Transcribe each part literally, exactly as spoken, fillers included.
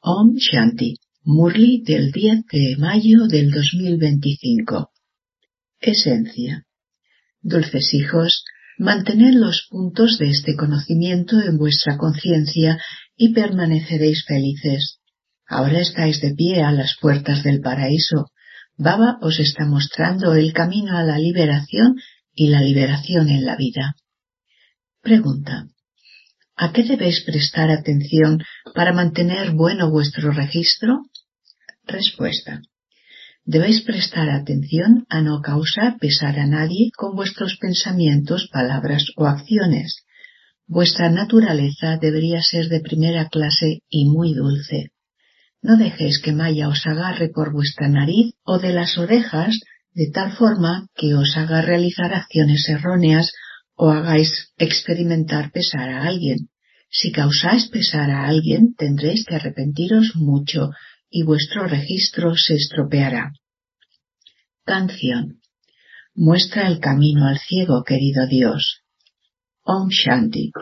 Om Shanti, Murli del diez de mayo del dos mil veinticinco. Esencia. Dulces hijos, mantened los puntos de este conocimiento en vuestra conciencia y permaneceréis felices. Ahora estáis de pie a las puertas del paraíso. Baba os está mostrando el camino a la liberación y la liberación en la vida. Pregunta. ¿A qué debéis prestar atención para mantener bueno vuestro registro? Respuesta. Debéis prestar atención a no causar pesar a nadie con vuestros pensamientos, palabras o acciones. Vuestra naturaleza debería ser de primera clase y muy dulce. No dejéis que Maya os agarre por vuestra nariz o de las orejas de tal forma que os haga realizar acciones erróneas o hagáis experimentar pesar a alguien. Si causáis pesar a alguien, tendréis que arrepentiros mucho y vuestro registro se estropeará. Canción. Muestra el camino al ciego, querido Dios. Om Shanti.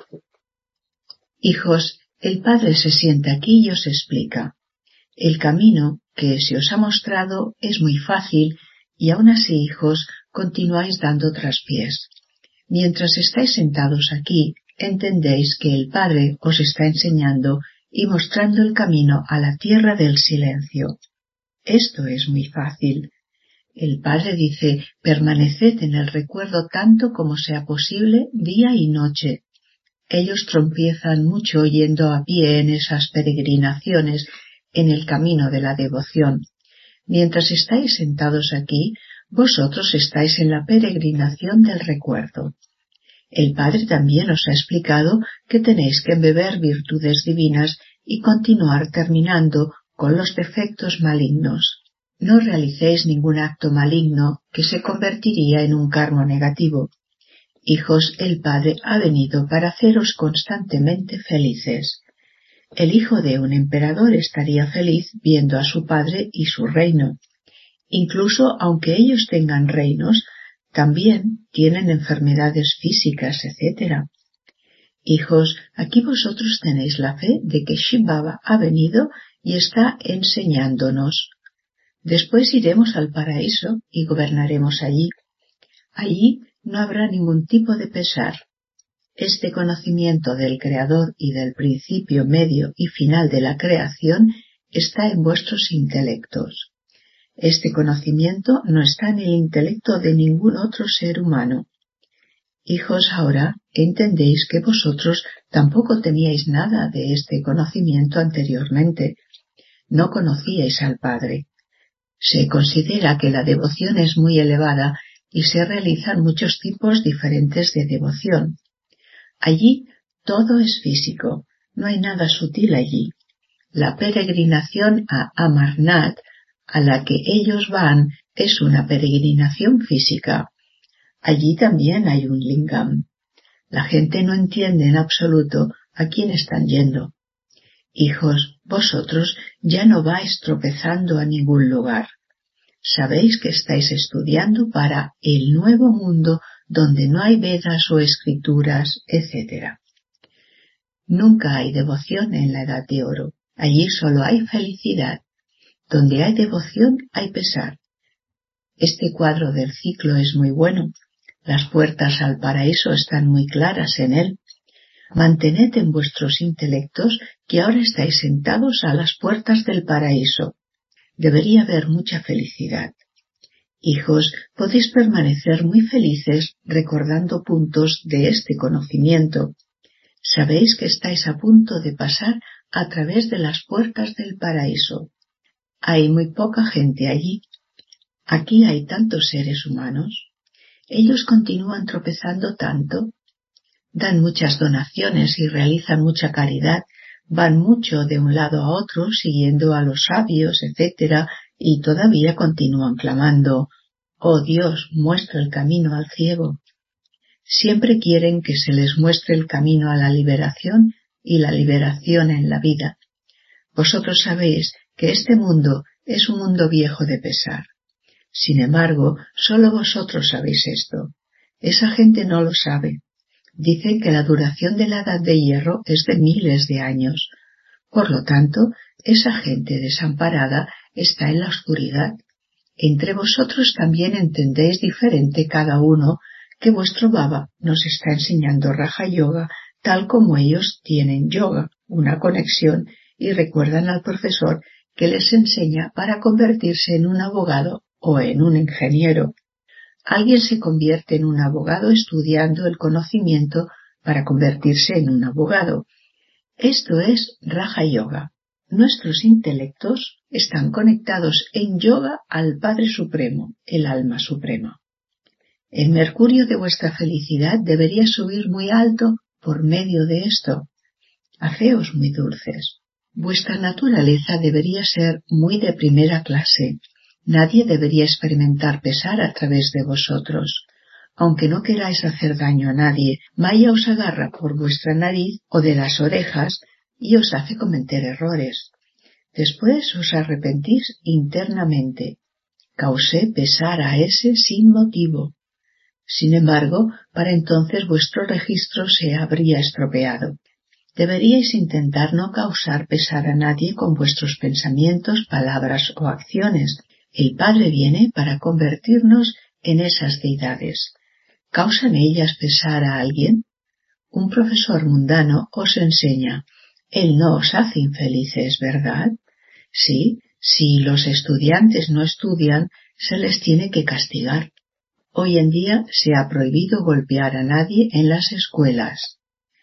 Hijos, el Padre se sienta aquí y os explica. El camino que se os ha mostrado es muy fácil y aún así, hijos, continuáis dando traspiés. Mientras estáis sentados aquí, entendéis que el Padre os está enseñando y mostrando el camino a la tierra del silencio. Esto es muy fácil. El Padre dice, permaneced en el recuerdo tanto como sea posible, día y noche. Ellos tropiezan mucho yendo a pie en esas peregrinaciones en el camino de la devoción. Mientras estáis sentados aquí, vosotros estáis en la peregrinación del recuerdo. El Padre también os ha explicado que tenéis que beber virtudes divinas y continuar terminando con los defectos malignos. No realicéis ningún acto maligno que se convertiría en un karma negativo. Hijos, el Padre ha venido para haceros constantemente felices. El hijo de un emperador estaría feliz viendo a su padre y su reino. Incluso aunque ellos tengan reinos, también tienen enfermedades físicas, etcétera. Hijos, aquí vosotros tenéis la fe de que Shiv Baba ha venido y está enseñándonos. Después iremos al paraíso y gobernaremos allí. Allí no habrá ningún tipo de pesar. Este conocimiento del Creador y del principio, medio y final de la creación está en vuestros intelectos. Este conocimiento no está en el intelecto de ningún otro ser humano. Hijos, ahora entendéis que vosotros tampoco teníais nada de este conocimiento anteriormente. No conocíais al Padre. Se considera que la devoción es muy elevada y se realizan muchos tipos diferentes de devoción. Allí todo es físico, no hay nada sutil allí. La peregrinación a Amarnath, a la que ellos van, es una peregrinación física. Allí también hay un lingam. La gente no entiende en absoluto a quién están yendo. Hijos, vosotros ya no vais tropezando a ningún lugar. Sabéis que estáis estudiando para el nuevo mundo donde no hay Vedas o escrituras, etcétera. Nunca hay devoción en la edad de oro. Allí solo hay felicidad. Donde hay devoción hay pesar. Este cuadro del ciclo es muy bueno. Las puertas al paraíso están muy claras en él. Mantened en vuestros intelectos que ahora estáis sentados a las puertas del paraíso. Debería haber mucha felicidad. Hijos, podéis permanecer muy felices recordando puntos de este conocimiento. Sabéis que estáis a punto de pasar a través de las puertas del paraíso. Hay muy poca gente allí. Aquí hay tantos seres humanos. Ellos continúan tropezando tanto. Dan muchas donaciones y realizan mucha caridad. Van mucho de un lado a otro siguiendo a los sabios, etcétera, y todavía continúan clamando, «Oh Dios, muestra el camino al ciego». Siempre quieren que se les muestre el camino a la liberación y la liberación en la vida. Vosotros sabéis que este mundo es un mundo viejo de pesar. Sin embargo, solo vosotros sabéis esto. Esa gente no lo sabe. Dicen que la duración de la edad de hierro es de miles de años. Por lo tanto, Esa gente desamparada está en la oscuridad. Entre vosotros también entendéis diferente cada uno que vuestro Baba nos está enseñando Raja Yoga tal como ellos tienen yoga, una conexión, y recuerdan al profesor que les enseña para convertirse en un abogado o en un ingeniero. Alguien se convierte en un abogado estudiando el conocimiento para convertirse en un abogado. Esto es Raja Yoga. Nuestros intelectos están conectados en yoga al Padre Supremo, el Alma Suprema. El mercurio de vuestra felicidad debería subir muy alto por medio de esto. Haceos muy dulces. Vuestra naturaleza debería ser muy de primera clase. Nadie debería experimentar pesar a través de vosotros. Aunque no queráis hacer daño a nadie, Maya os agarra por vuestra nariz o de las orejas y os hace cometer errores. Después os arrepentís internamente. Causé pesar a ese sin motivo. Sin embargo, para entonces vuestro registro se habría estropeado. Deberíais intentar no causar pesar a nadie con vuestros pensamientos, palabras o acciones. El Padre viene para convertirnos en esas deidades. ¿Causan ellas pesar a alguien? Un profesor mundano os enseña. Él no os hace infelices, ¿verdad? Sí, si los estudiantes no estudian, se les tiene que castigar. Hoy en día se ha prohibido golpear a nadie en las escuelas.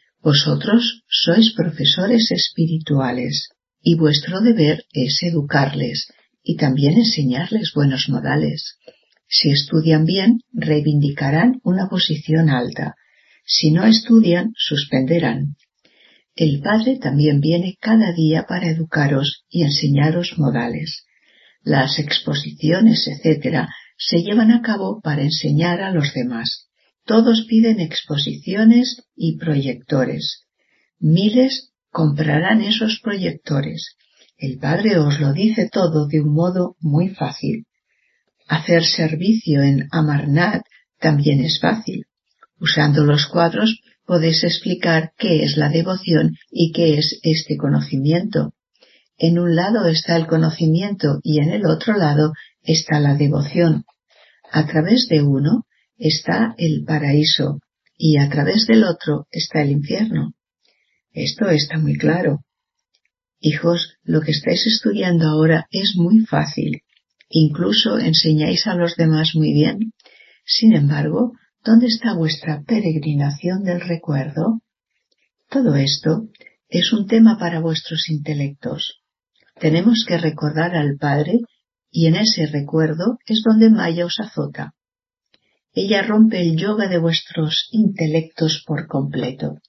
Vosotros sois profesores espirituales y vuestro deber es educarles y también enseñarles buenos modales. Si estudian bien, reivindicarán una posición alta. Si no estudian, suspenderán. El Padre también viene cada día para educaros y enseñaros modales. Las exposiciones, etcétera, se llevan a cabo para enseñar a los demás. Todos piden exposiciones y proyectores. Miles comprarán esos proyectores. El Padre os lo dice todo de un modo muy fácil. Hacer servicio en Amarnath también es fácil. Usando los cuadros podéis explicar qué es la devoción y qué es este conocimiento. En un lado está el conocimiento y en el otro lado está la devoción. A través de uno está el paraíso y a través del otro está el infierno. Esto está muy claro. Hijos, lo que estáis estudiando ahora es muy fácil. Incluso enseñáis a los demás muy bien. Sin embargo, ¿dónde está vuestra peregrinación del recuerdo? Todo esto es un tema para vuestros intelectos. Tenemos que recordar al Padre y en ese recuerdo es donde Maya os azota. Ella rompe el yoga de vuestros intelectos por completo.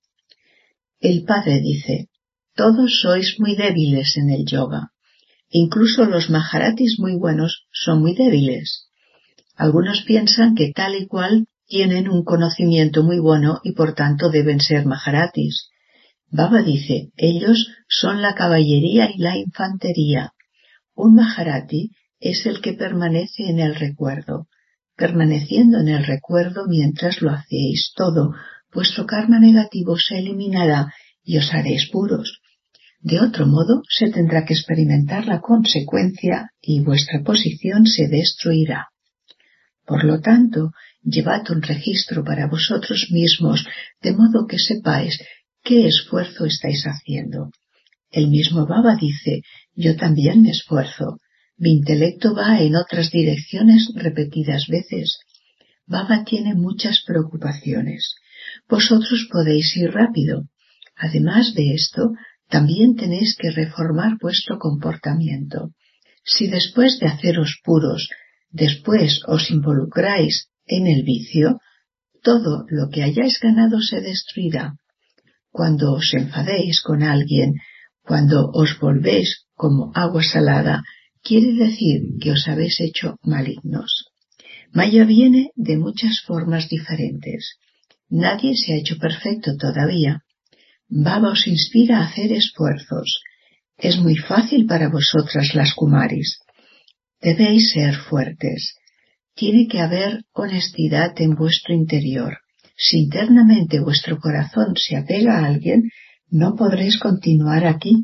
El Padre dice, todos sois muy débiles en el yoga. Incluso los maharatis muy buenos son muy débiles. Algunos piensan que tal y cual tienen un conocimiento muy bueno y por tanto deben ser maharatis. Baba dice, ellos son la caballería y la infantería. Un maharati es el que permanece en el recuerdo. Permaneciendo en el recuerdo mientras lo hacéis todo, vuestro karma negativo se eliminará y os haréis puros. De otro modo, se tendrá que experimentar la consecuencia y vuestra posición se destruirá. Por lo tanto, llevad un registro para vosotros mismos, de modo que sepáis qué esfuerzo estáis haciendo. El mismo Baba dice, yo también me esfuerzo. Mi intelecto va en otras direcciones repetidas veces. Baba tiene muchas preocupaciones. Vosotros podéis ir rápido. Además de esto, también tenéis que reformar vuestro comportamiento. Si después de haceros puros, después os involucráis en el vicio, todo lo que hayáis ganado se destruirá. Cuando os enfadéis con alguien, cuando os volvéis como agua salada, quiere decir que os habéis hecho malignos. Maya viene de muchas formas diferentes. Nadie se ha hecho perfecto todavía. Baba os inspira a hacer esfuerzos. Es muy fácil para vosotras las kumaris. Debéis ser fuertes. Tiene que haber honestidad en vuestro interior. Si internamente vuestro corazón se apega a alguien, no podréis continuar aquí.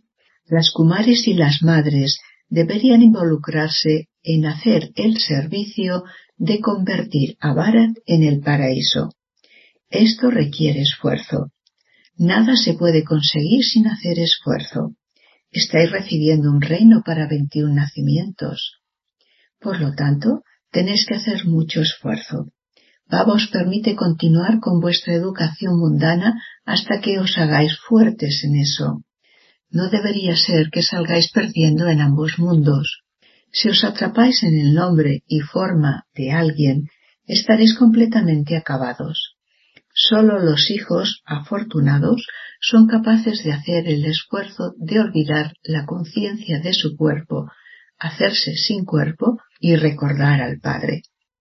Las kumaris y las madres deberían involucrarse en hacer el servicio de convertir a Bharat en el paraíso. Esto requiere esfuerzo. Nada se puede conseguir sin hacer esfuerzo. Estáis recibiendo un reino para veintiún nacimientos. Por lo tanto, tenéis que hacer mucho esfuerzo. Baba os permite continuar con vuestra educación mundana hasta que os hagáis fuertes en eso. No debería ser que salgáis perdiendo en ambos mundos. Si os atrapáis en el nombre y forma de alguien, estaréis completamente acabados. Solo los hijos afortunados son capaces de hacer el esfuerzo de olvidar la conciencia de su cuerpo, hacerse sin cuerpo y recordar al Padre.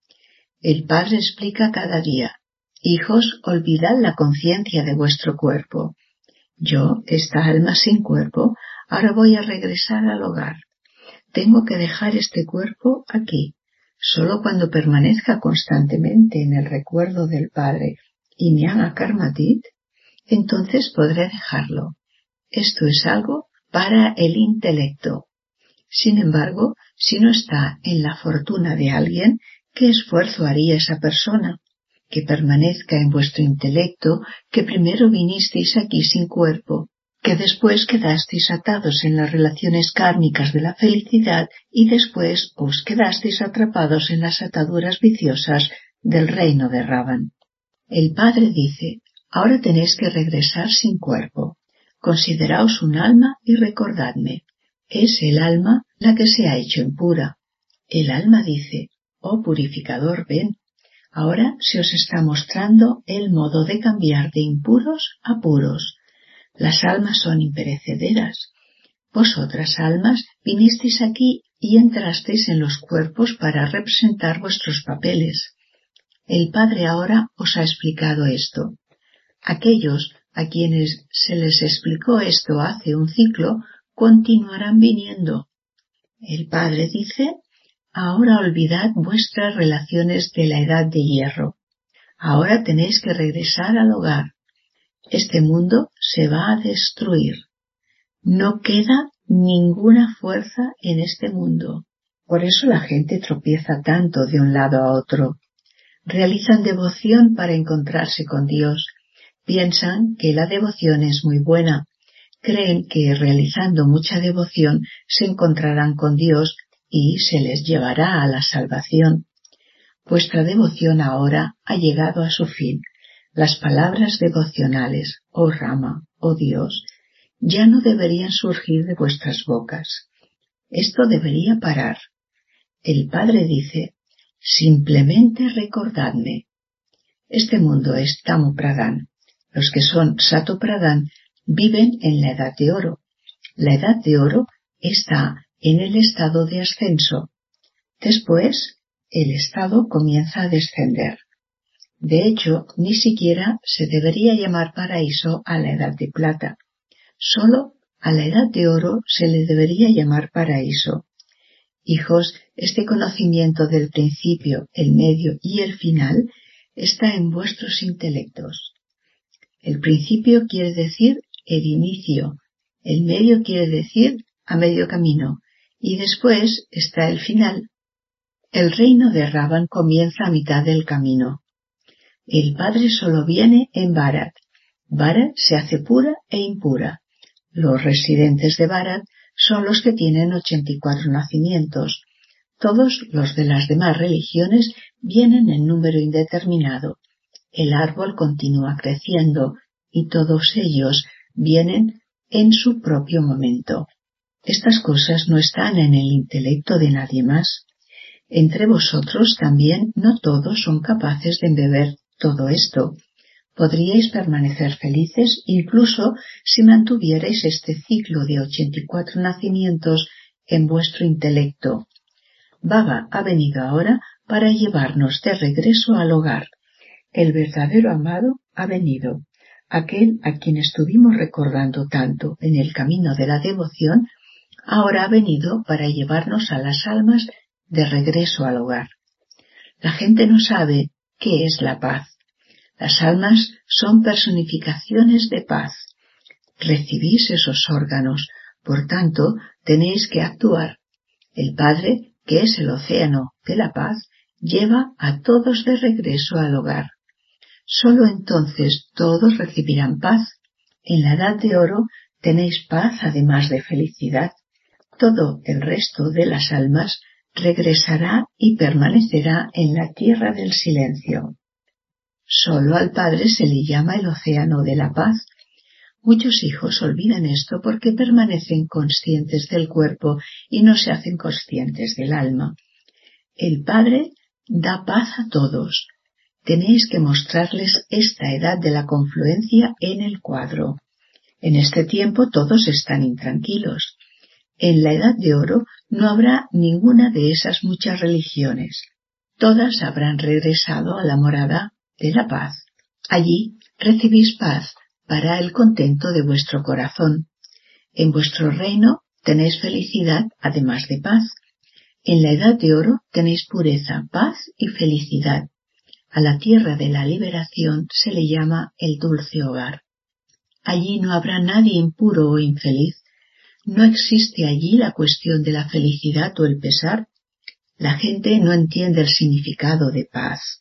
El Padre explica cada día: hijos, olvidad la conciencia de vuestro cuerpo. Yo, esta alma sin cuerpo, ahora voy a regresar al hogar. Tengo que dejar este cuerpo aquí. Solo cuando permanezca constantemente en el recuerdo del Padre y me haga karmatit, entonces podré dejarlo. Esto es algo para el intelecto. Sin embargo, si no está en la fortuna de alguien, ¿qué esfuerzo haría esa persona? Que permanezca en vuestro intelecto, que primero vinisteis aquí sin cuerpo, que después quedasteis atados en las relaciones kármicas de la felicidad y después os quedasteis atrapados en las ataduras viciosas del reino de Ravan. El Padre dice: ahora tenéis que regresar sin cuerpo. Consideraos un alma y recordadme. Es el alma la que se ha hecho impura. El alma dice: oh purificador, ven. Ahora se os está mostrando el modo de cambiar de impuros a puros. Las almas son imperecederas. Vosotras, almas, vinisteis aquí y entrasteis en los cuerpos para representar vuestros papeles. El Padre ahora os ha explicado esto. Aquellos a quienes se les explicó esto hace un ciclo continuarán viniendo. El Padre dice: ahora olvidad vuestras relaciones de la edad de hierro. Ahora tenéis que regresar al hogar. Este mundo se va a destruir. No queda ninguna fuerza en este mundo. Por eso la gente tropieza tanto de un lado a otro. Realizan devoción para encontrarse con Dios. Piensan que la devoción es muy buena. Creen que realizando mucha devoción se encontrarán con Dios y se les llevará a la salvación. Vuestra devoción ahora ha llegado a su fin. Las palabras devocionales, oh Rama, oh Dios, ya no deberían surgir de vuestras bocas. Esto debería parar. El Padre dice: simplemente recordadme. Este mundo es Tamo Pradhan. Los que son Sato Pradhan viven en la edad de oro. La edad de oro está en el estado de ascenso. Después, el estado comienza a descender. De hecho, ni siquiera se debería llamar paraíso a la edad de plata. Solo a la edad de oro se le debería llamar paraíso. Hijos, este conocimiento del principio, el medio y el final está en vuestros intelectos. El principio quiere decir el inicio, el medio quiere decir a medio camino, y después está el final. El reino de Ravan comienza a mitad del camino. El Padre solo viene en Bharat. Bharat se hace pura e impura. Los residentes de Bharat son los que tienen ochenta y cuatro nacimientos. Todos los de las demás religiones vienen en número indeterminado. El árbol continúa creciendo y todos ellos vienen en su propio momento. Estas cosas no están en el intelecto de nadie más. Entre vosotros también no todos son capaces de embeber todo esto. Podríais permanecer felices incluso si mantuvierais este ciclo de ochenta y cuatro nacimientos en vuestro intelecto. Baba ha venido ahora para llevarnos de regreso al hogar. El verdadero amado ha venido. Aquel a quien estuvimos recordando tanto en el camino de la devoción, ahora ha venido para llevarnos a las almas de regreso al hogar. La gente no sabe qué es la paz. Las almas son personificaciones de paz. Recibís esos órganos, Por tanto, tenéis que actuar. El Padre, que es el océano de la paz, lleva a todos de regreso al hogar. Solo entonces todos recibirán paz. En la edad de oro tenéis paz además de felicidad. Todo el resto de las almas regresará y permanecerá en la tierra del silencio. Solo al Padre se le llama el océano de la paz. Muchos hijos olvidan esto porque permanecen conscientes del cuerpo y no se hacen conscientes del alma. El Padre da paz a todos. Tenéis que mostrarles esta edad de la confluencia en el cuadro. En este tiempo todos están intranquilos. En la edad de oro no habrá ninguna de esas muchas religiones. Todas habrán regresado a la morada de la paz. Allí recibís paz para el contento de vuestro corazón. En vuestro reino tenéis felicidad además de paz. En la edad de oro tenéis pureza, paz y felicidad. A la tierra de la liberación se le llama el dulce hogar. Allí no habrá nadie impuro o infeliz. No existe allí la cuestión de la felicidad o el pesar. La gente no entiende el significado de paz.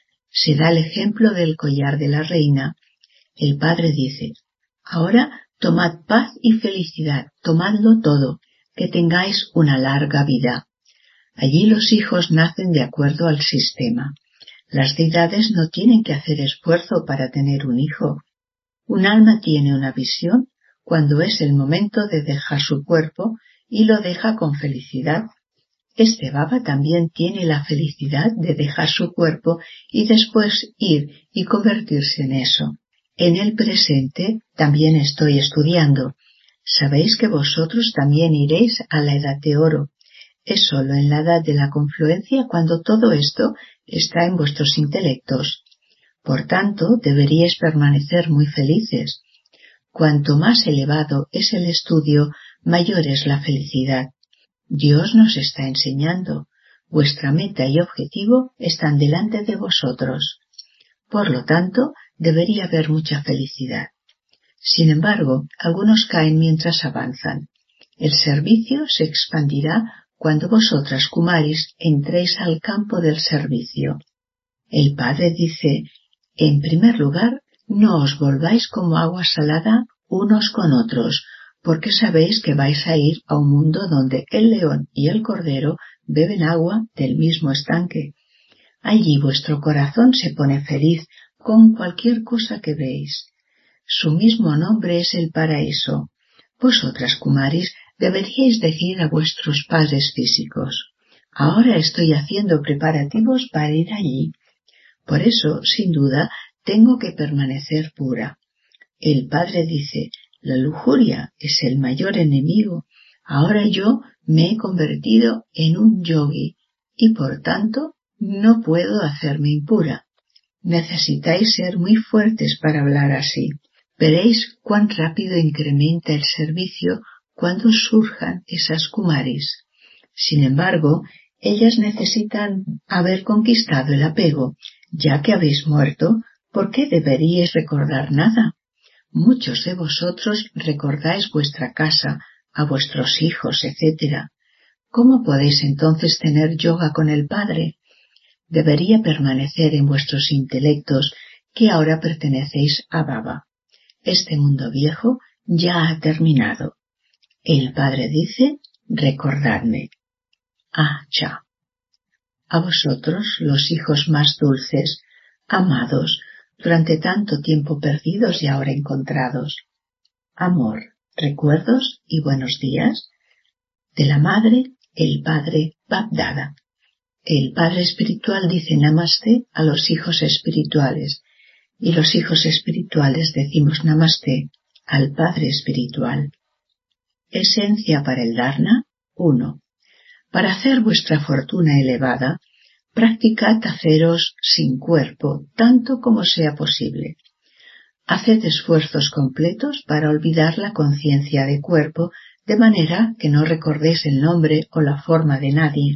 Se da el ejemplo del collar de la reina. El Padre dice: ahora tomad paz y felicidad, tomadlo todo, que tengáis una larga vida. Allí los hijos nacen de acuerdo al sistema. Las deidades no tienen que hacer esfuerzo para tener un hijo. Un alma tiene una visión cuando es el momento de dejar su cuerpo y lo deja con felicidad. Este Baba también tiene la felicidad de dejar su cuerpo y después ir y convertirse en eso. En el presente también estoy estudiando. Sabéis que vosotros también iréis a la edad de oro. Es solo en la edad de la confluencia cuando todo esto está en vuestros intelectos. Por tanto, deberíais permanecer muy felices. Cuanto más elevado es el estudio, mayor es la felicidad. Dios nos está enseñando. Vuestra meta y objetivo están delante de vosotros. Por lo tanto, debería haber mucha felicidad. Sin embargo, algunos caen mientras avanzan. El servicio se expandirá cuando vosotras, Kumaris, entréis al campo del servicio. El Padre dice: en primer lugar, no os volváis como agua salada unos con otros, porque sabéis que vais a ir a un mundo donde el león y el cordero beben agua del mismo estanque. Allí vuestro corazón se pone feliz con cualquier cosa que veis. Su mismo nombre es el paraíso. Vosotras, Kumaris, deberíais decir a vuestros padres físicos: ahora estoy haciendo preparativos para ir allí. Por eso, sin duda, tengo que permanecer pura. El Padre dice: la lujuria es el mayor enemigo. Ahora yo me he convertido en un yogi y por tanto no puedo hacerme impura. Necesitáis ser muy fuertes para hablar así. Veréis cuán rápido incrementa el servicio cuando surjan esas Kumaris. Sin embargo, ellas necesitan haber conquistado el apego. Ya que habéis muerto, ¿por qué deberíais recordar nada? Muchos de vosotros recordáis vuestra casa, a vuestros hijos, etcétera. ¿Cómo podéis entonces tener yoga con el Padre? Debería permanecer en vuestros intelectos que ahora pertenecéis a Baba. Este mundo viejo ya ha terminado. El Padre dice: recordadme. Ah, ya. A vosotros, los hijos más dulces, amados, durante tanto tiempo perdidos y ahora encontrados. Amor, recuerdos y buenos días. De la Madre, el Padre, Bab-Dada. El Padre Espiritual dice Namaste a los hijos espirituales, y los hijos espirituales decimos Namaste al Padre Espiritual. Esencia para el Dharna. uno. Para hacer vuestra fortuna elevada, practicad haceros sin cuerpo, tanto como sea posible. Haced esfuerzos completos para olvidar la conciencia de cuerpo, de manera que no recordéis el nombre o la forma de nadie.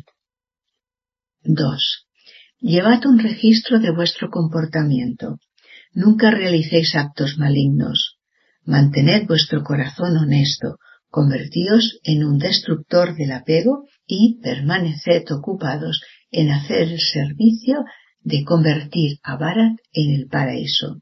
dos. Llevad un registro de vuestro comportamiento. Nunca realicéis actos malignos. Mantened vuestro corazón honesto, Convertíos en un destructor del apego y permaneced ocupados en hacer el servicio de convertir a Bharat en el paraíso.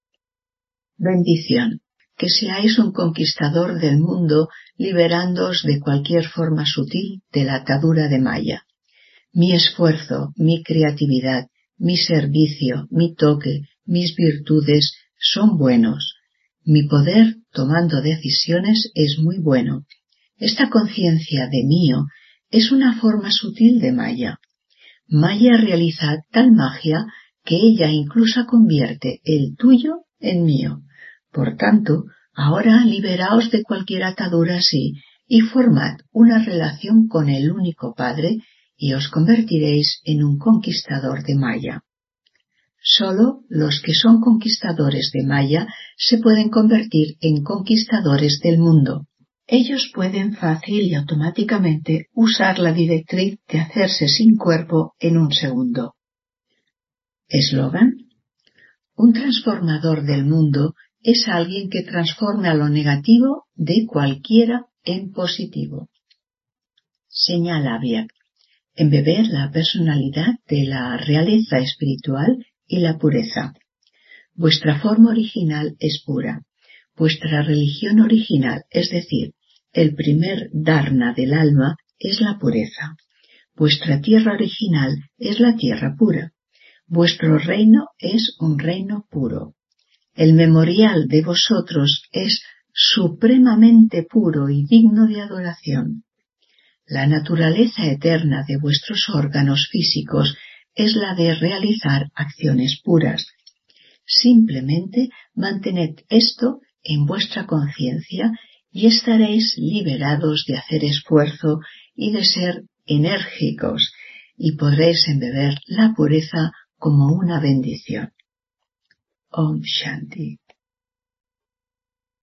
Bendición. Que seáis un conquistador del mundo, liberándoos de cualquier forma sutil de la atadura de Maya. Mi esfuerzo, mi creatividad, mi servicio, mi toque, mis virtudes son buenos. Mi poder tomando decisiones es muy bueno. Esta conciencia de mío es una forma sutil de Maya. Maya realiza tal magia que ella incluso convierte el tuyo en mío. Por tanto, ahora liberaos de cualquier atadura así y formad una relación con el único Padre y os convertiréis en un conquistador de Maya. Solo los que son conquistadores de Maya se pueden convertir en conquistadores del mundo. Ellos pueden fácil y automáticamente usar la directriz de hacerse sin cuerpo en un segundo. Eslogan: un transformador del mundo es alguien que transforme a lo negativo de cualquiera en positivo. Señala Abhyak: embeber la personalidad de la realeza espiritual y la pureza. Vuestra forma original es pura. Vuestra religión original, es decir, el primer dharna del alma, es la pureza. Vuestra tierra original es la tierra pura. Vuestro reino es un reino puro. El memorial de vosotros es supremamente puro y digno de adoración. La naturaleza eterna de vuestros órganos físicos es la de realizar acciones puras. Simplemente mantened esto en vuestra conciencia y estaréis liberados de hacer esfuerzo y de ser enérgicos, y podréis embeber la pureza como una bendición. Om Shanti.